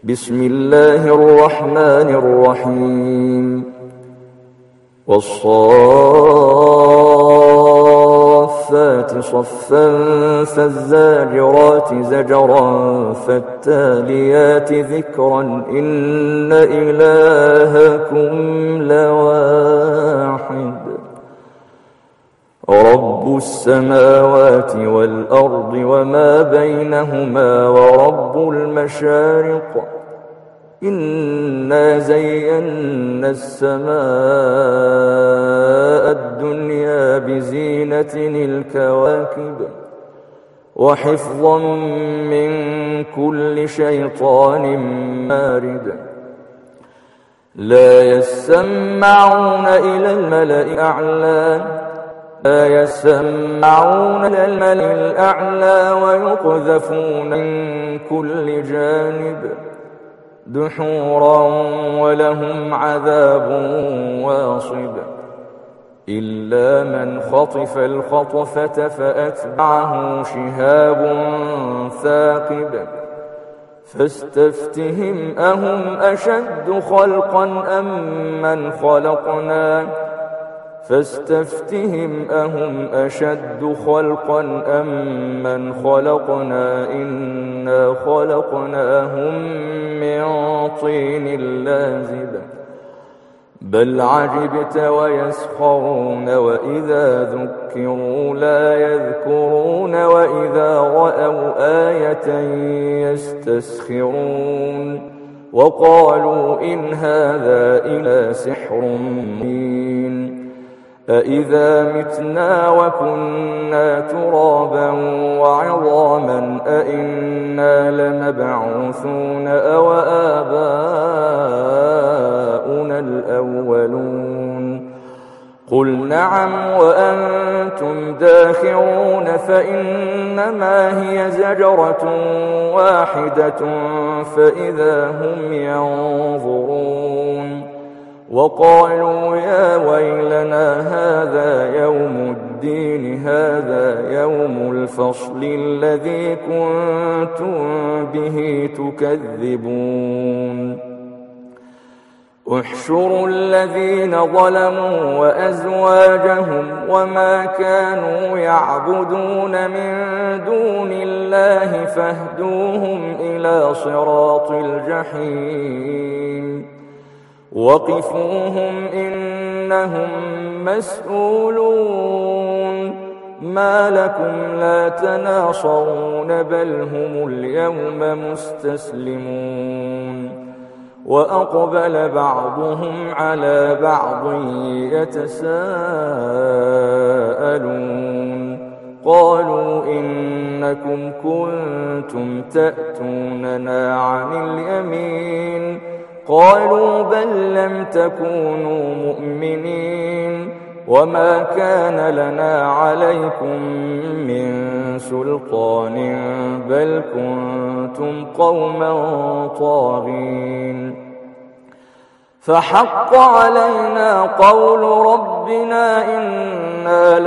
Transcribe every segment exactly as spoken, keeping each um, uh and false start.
بسم الله الرحمن الرحيم والصافات صفا فالزاجرات زجرا فالتاليات ذكرا إن إلهكم لواحد رب السماوات والأرض وما بينهما ورب المشارق إنا زينا السماء الدنيا بزينة الكواكب وحفظا من كل شيطان مارد لا يسمعون إلى الملأ الأعلى لا يسمعون إلى الملأ الأعلى ويقذفون من كل جانب دحورا ولهم عذاب واصب إلا من خطف الخطفة فأتبعه شهاب ثاقب فاستفتهم أهم أشد خلقا أم من خلقنا فاستفتهم أهم أشد خلقا أم من خلقنا إنا خلقناهم من طين لازب بل عجبت ويسخرون وإذا ذكروا لا يذكرون وإذا رأوا آية يستسخرون وقالوا إن هذا إلا سحر مبين أإذا متنا وكنا ترابا وعظاما أإنا لمبعوثون أو آباؤنا الأولون قل نعم وأنتم داخرون فإنما هي زجرة واحدة فإذا هم ينظرون وقالوا يا ويلنا هذا يوم الدين هذا يوم الفصل الذي كنتم به تكذبون احشروا الذين ظلموا وأزواجهم وما كانوا يعبدون من دون الله فاهدوهم إلى صراط الجحيم وقفوهم إنهم مسؤولون ما لكم لا تناصرون بل هم اليوم مستسلمون وأقبل بعضهم على بعض يتساءلون قالوا إنكم كنتم تأتوننا عن اليمين قالوا بل لم تكونوا مؤمنين وما كان لنا عليكم من سلطان بل كنتم قوما طاغين فحق علينا قول ربنا إنا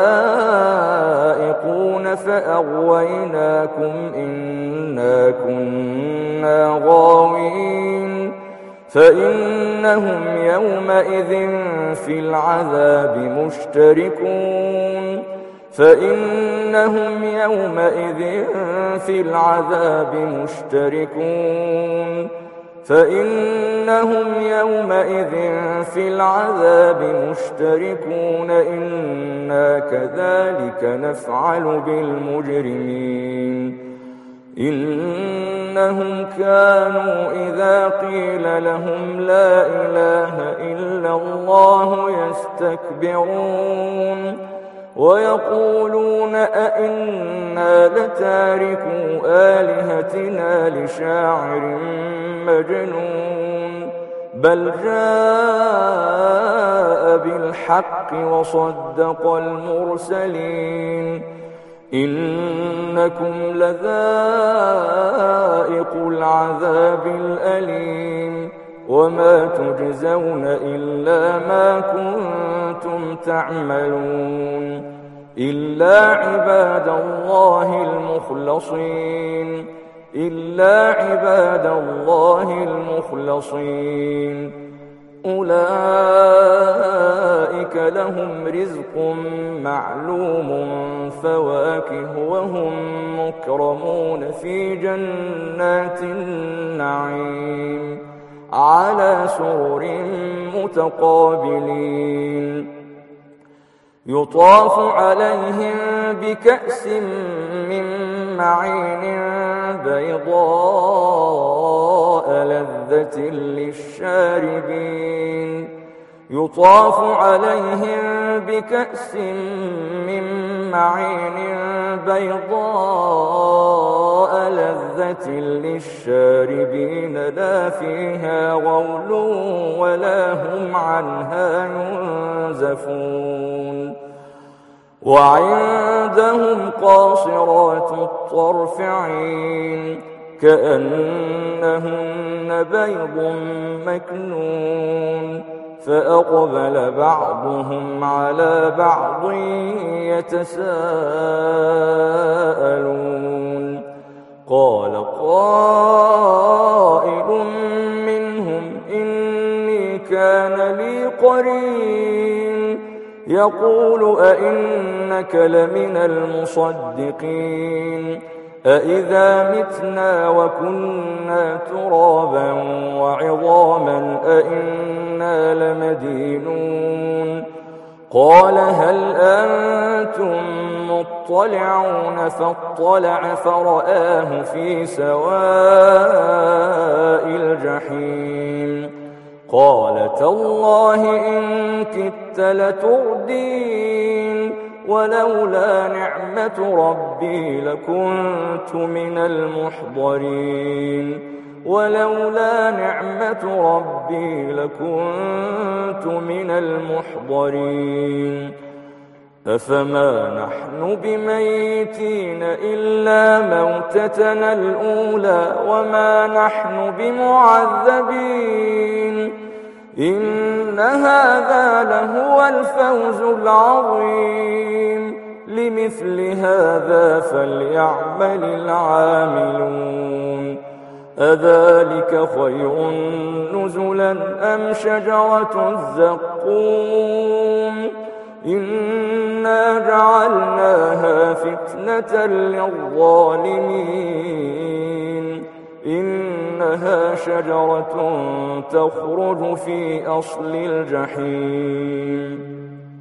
لذائقون فأغويناكم إنا كنا غاوين فإنهم يومئذ في العذاب مشتركون فإنهم يومئذ في العذاب مشتركون فإنهم يومئذ في العذاب مشتركون إنا كذلك نفعل بالمجرمين إنهم كانوا إذا قيل لهم لا إله إلا الله يستكبرون ويقولون أئنا لتاركو آلهتنا لشاعر مجنون بل جاء بالحق وصدق المرسلين إنكم لذائق العذاب الأليم وما تجزون إلا ما كنتم تعملون إلا عباد الله المخلصين إلا عباد الله المخلصين أولئك لهم رزق معلوم فواكه وهم مكرمون في جنات النعيم على سرر متقابلين يطاف عليهم بكأس من معين بيضاء لذة للشاربين يطاف عليهم بكأس من معين بيضاء لذة للشاربين لا فيها غول ولا هم عنها ينزفون وعندهم قاصرات الطرف عين كأنهن بيض مكنون فأقبل بعضهم على بعض يتساءلون قال قائل منهم إني كان لي قرين يقول أئنك لمن المصدقين أئذا متنا وكنا ترابا وعظاما أئنا لمدينون قال هل أنتم مطلعون فاطلع فرآه في سواء الجحيم قال تالله إن كدت لتردين ولولا نعمة ربي لكنت من المحضرين ولولا نعمة ربي لكنت من المحضرين أفما نحن بميتين إلا موتتنا الأولى وما نحن بمعذبين إن هذا لهو الفوز العظيم لمثل هذا فليعمل العاملون أذلك خير نزلا أم شجرة الزقوم إنا جعلناها فتنة للظالمين إنها شجرة تخرج في أصل الجحيم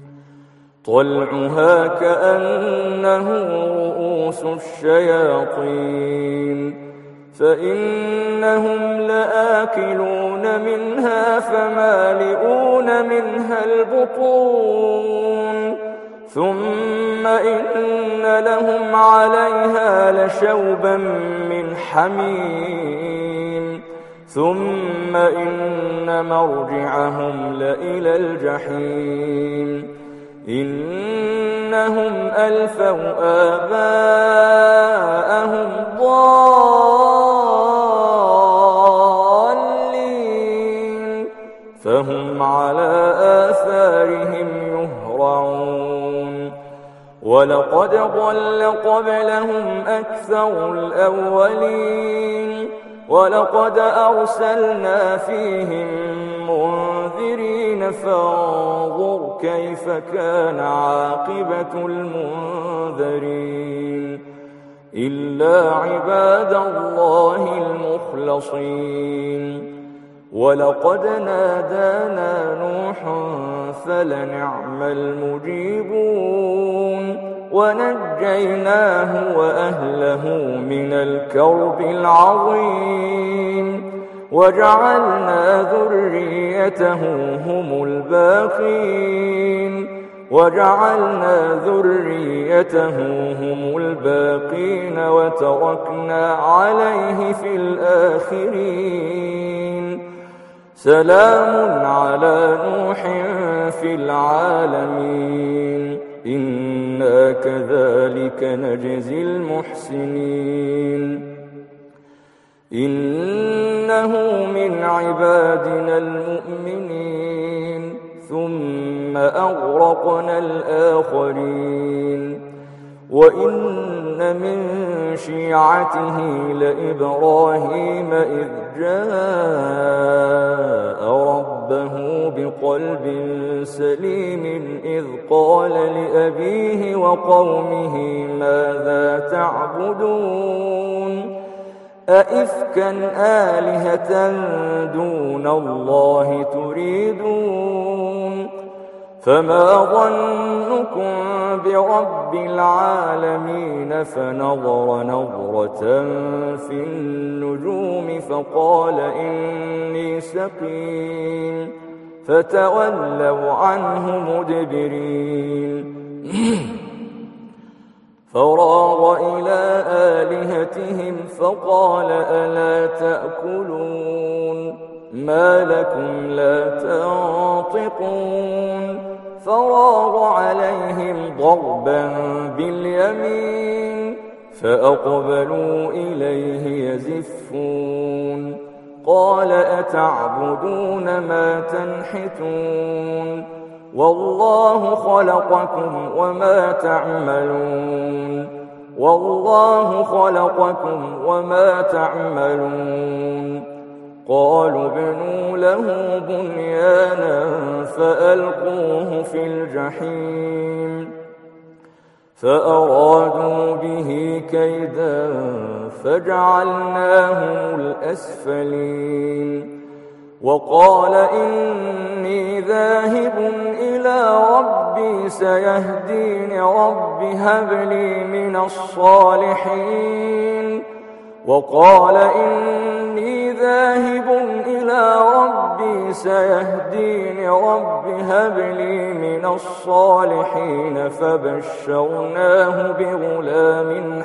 طلعها كأنه رؤوس الشياطين فإنهم لآكلون منها فمالئون منها البطون ثم إن لهم عليها لشوبا من حميم ثم إن مرجعهم لإلى الجحيم إنهم ألفوا آباءهم ضالين فهم على آثارهم يهرعون ولقد ضل قبلهم أكثر الأولين ولقد أرسلنا فيهم منذرين فانظر كيف كان عاقبة المنذرين إلا عباد الله المخلصين ولقد نادانا نوح فلنعم المجيبون ونجيناه وأهله من الكرب العظيم وجعلنا ذريته هم الباقين وجعلنا ذريته هم الباقين وتركنا عليه في الآخرين سلام على نوح في العالمين إنا كذلك نجزي المحسنين إنه من عبادنا المؤمنين ثم أغرقنا الآخرين وإن من شيعته لإبراهيم إذ جاء ربه بقلب سليم إذ قال لأبيه وقومه ماذا تعبدون أئفكا آلهة دون الله تريدون فما ظنكم برب العالمين فنظر نظرة في النجوم فقال إني سقيم فتولوا عنه مدبرين فراغ إلى آلهتهم فقال ألا تأكلون ما لكم لا تنطقون فراغ عليهم ضربا باليمين فأقبلوا إليه يزفون قال أتعبدون ما تنحتون والله خلقكم وما تعملون والله خلقكم وما تعملون قالوا ابنوا له بنيانا فألقوه في الجحيم فأرادوا به كيدا فجعلناهم الأسفلين وقال إني ذاهب إلى ربي سيهدين رب هب لي من الصالحين وقال إني ذاهب إلى ربي سيهدين رب هب لي من الصالحين فبشرناه بغلام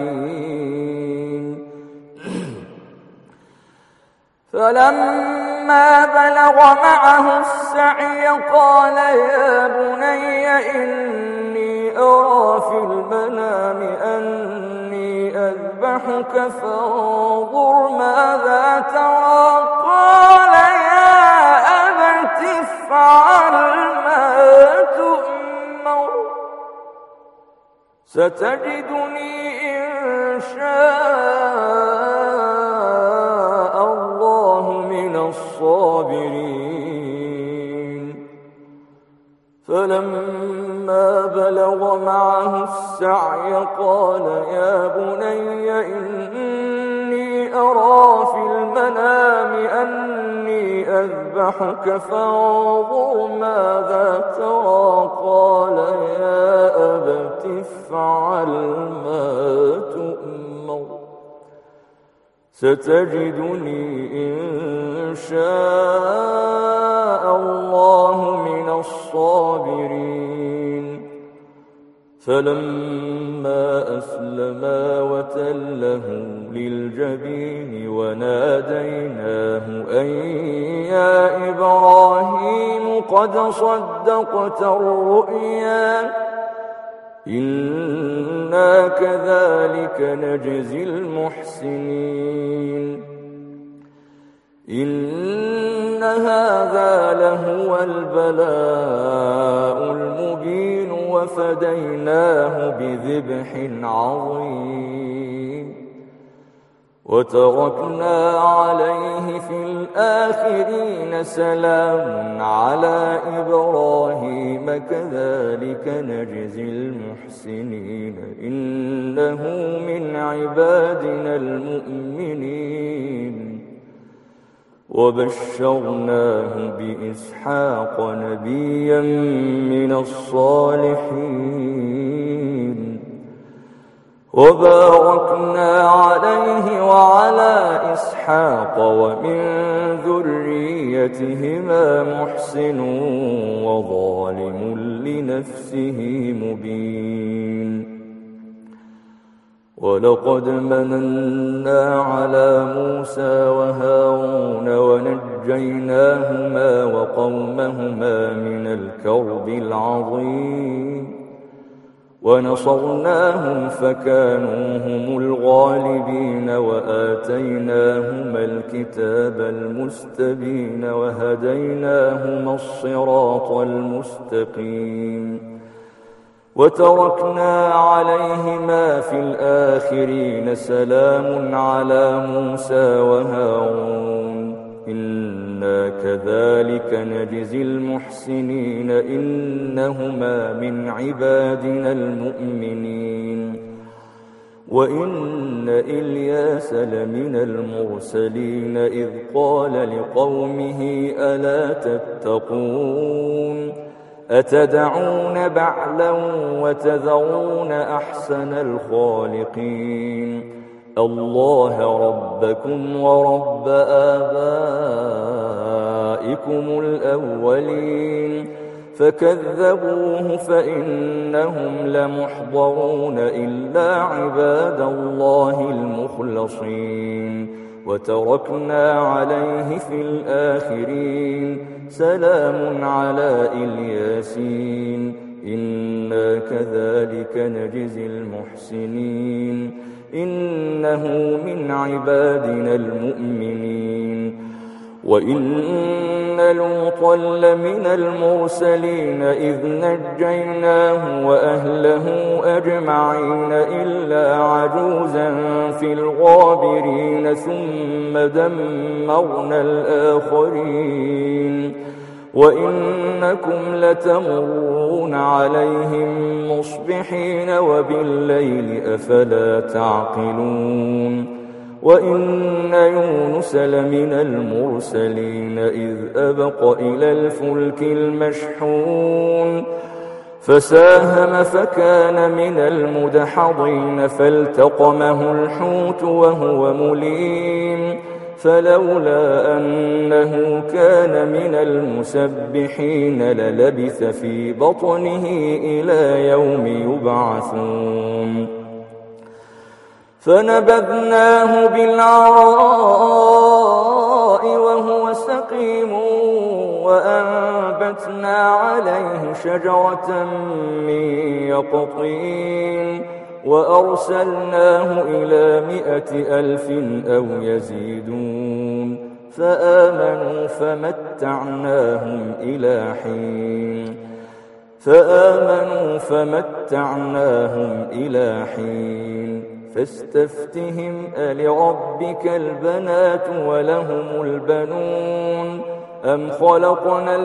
حليم فلما بلغ معه السعي قال يا بني إني أرى في المنام أني أذبحك فانظر ماذا ترى قال يا أبت افعل ما تؤمر ستجدني إن شاء الله من الصابرين فلما بلغ معه السعي قال يا بني إني أرى في المنام أني أذبحك فانظر ماذا ترى قال يا أبت افعل ما تؤمر ستجدني إن شاء الله من الصابرين فلما أسلما وتله للجبين وناديناه أن يا إبراهيم قد صدقت الرؤيا إنا كذلك نجزي المحسنين إن هذا لهو البلاء المبين وفديناه بذبح عظيم وتركنا عليه في الآخرين سلام على إبراهيم كذلك نجزي المحسنين إنه من عبادنا المؤمنين وبشرناه بإسحاق نبيا من الصالحين وباركنا عليه وعلى إسحاق ومن ذريتهما محسن وظالم لنفسه مبين ولقد مننا على موسى وهارون ونجيناهما وقومهما من الكرب العظيم ونصرناهم فكانوا هم الغالبين وآتيناهما الكتاب المستبين وهديناهما الصراط المستقيم وتركنا عليهما في الآخرين سلام على موسى وهارون إنا كذلك نجزي المحسنين إنهما من عبادنا المؤمنين وإن إلياس لمن المرسلين إذ قال لقومه ألا تتقون أتدعون بعلا وتذرون أحسن الخالقين الله ربكم ورب آبائكم الأولين فكذبوه فإنهم لمحضرون إلا عباد الله المخلصين وتركنا عليه في الآخرين سلام على الياسين إنا كذلك نجزي المحسنين إنه من عبادنا المؤمنين وإن لوطا لمن المرسلين إذ نجيناه وأهله أجمعين إلا عجوزا في الغابرين ثم دمرنا الآخرين وإنكم لتمرون عليهم مصبحين وبالليل أفلا تعقلون وإن يونس لمن المرسلين إذ أبق إلى الفلك المشحون فساهم فكان من المدحضين فالتقمه الحوت وهو مليم فلولا أنه كان من المسبحين للبث في بطنه إلى يوم يبعثون فنبذناه بالعراء وهو سقيم وأنبتنا عليه شجرة من يقطين وأرسلناه إلى مائة ألف أو يزيدون فآمنوا فمتعناهم إلى حين فآمنوا فمتعناهم إلى حين فاستفتهم ألربك البنات ولهم البنون أم خلقنا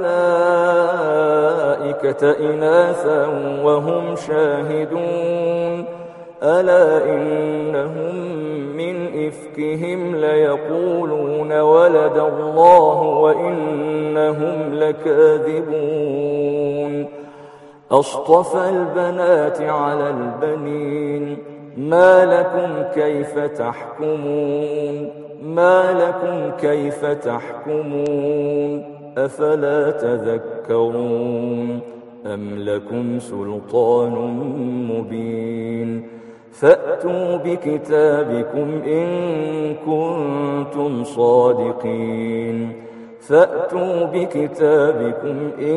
الملائكة إناثا وهم شاهدون ألا إنهم من إفكهم ليقولون ولد الله وإنهم لكاذبون أصطفى البنات على البنين ما لكم كيف تحكمون ما لكم كيف تحكمون أفلا تذكرون أم لكم سلطان مبين فأتوا بكتابكم إن كنتم صادقين فأتوا بكتابكم إن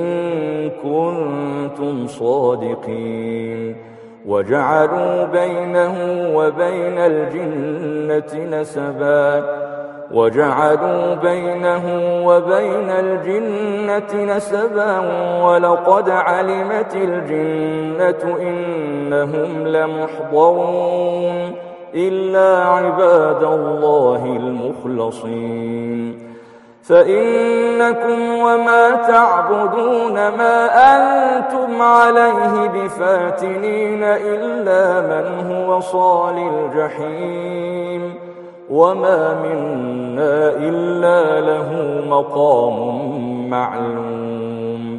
كنتم صادقين وجعلوا بينه وبين الجنة نسبا وجعلوا بينه وبين الجنة نسبا ولقد علمت الجنة إنهم لمحضرون إلا عباد الله المخلصين فإنكم وما تعبدون ما أنتم عليه بفاتنين إلا من هو صال الجحيم وما منا إلا له مقام معلوم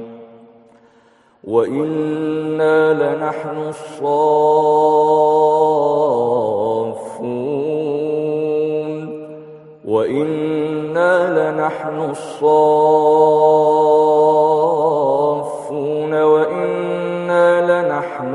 وإنا لنحن الصافون وإنا لنحن الصافون وإنا لنحن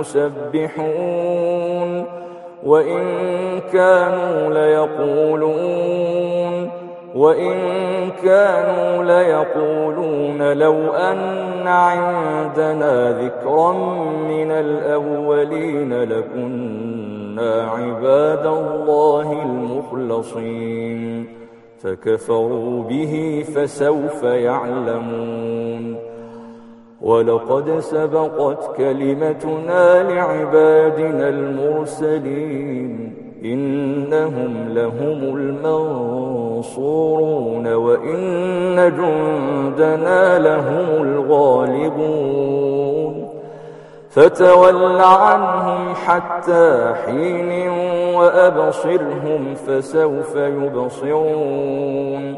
المسبحون وإن كانوا ليقولون وإن كانوا ليقولون لو أن عندنا ذكرا من الأولين لكنا عباد الله المخلصين فكفروا به فسوف يعلمون ولقد سبقت كلمتنا لعبادنا المرسلين إنهم لهم المنصورون وإن جندنا لهم الغالبون فتول عنهم حتى حين وأبصرهم فسوف يبصرون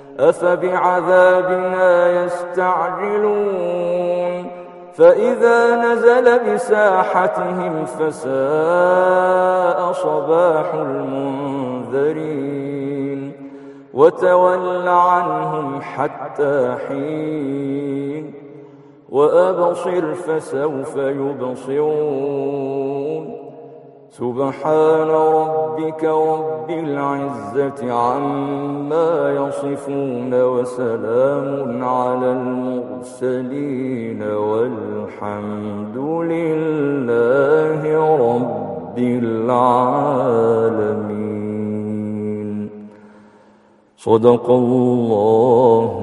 أفبعذابنا يستعجلون فإذا نزل بساحتهم فساء صباح المنذرين وتول عنهم حتى حين وأبصر فسوف يبصرون سبحان ربك رب العزة عما يصفون وسلام على المرسلين والحمد لله رب العالمين. صدق الله